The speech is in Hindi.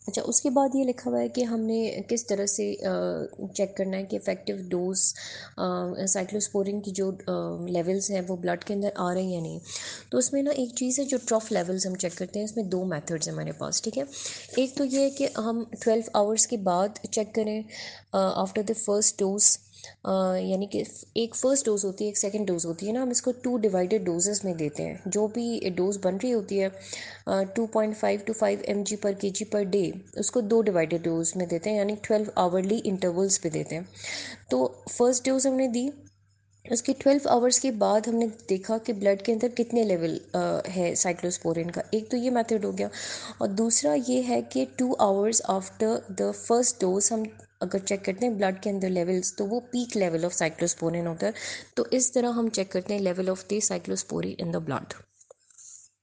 अच्छा, उसके बाद ये लिखा हुआ है कि हमने किस तरह से चेक करना है कि इफ़ेक्टिव डोज साइक्लोस्पोरिन की जो लेवल्स हैं वो ब्लड के अंदर आ रहे हैं या नहीं। तो उसमें ना एक चीज़ है जो ट्रॉफ लेवल्स हम चेक करते हैं, इसमें दो मेथड्स हैं हमारे पास, ठीक है। एक तो ये है कि हम 12 आवर्स के बाद चेक करें आफ्टर द फर्स्ट डोज, यानी कि एक फ़र्स्ट डोज़ होती है, एक सेकंड डोज़ होती है ना, हम इसको 2 डिवाइडेड डोजेस में देते हैं। जो भी डोज़ बन रही होती है 2.5 to 5 mg/kg/डे, उसको 2 डिवाइडेड डोज में देते हैं, यानी 12 आवरली इंटरवल्स पे देते हैं। तो फर्स्ट डोज हमने दी, उसके 12 आवर्स के बाद हमने देखा कि ब्लड के अंदर कितने लेवल है साइक्लोस्पोरिन का। एक तो ये मेथड हो गया, और दूसरा ये है कि 2 hours after the first dose हम अगर चेक करते हैं ब्लड के अंदर लेवल्स, तो वो पीक लेवल ऑफ साइक्लोस्पोरिन होता है। तो इस तरह हम चेक करते हैं level of the cyclosporine in the blood.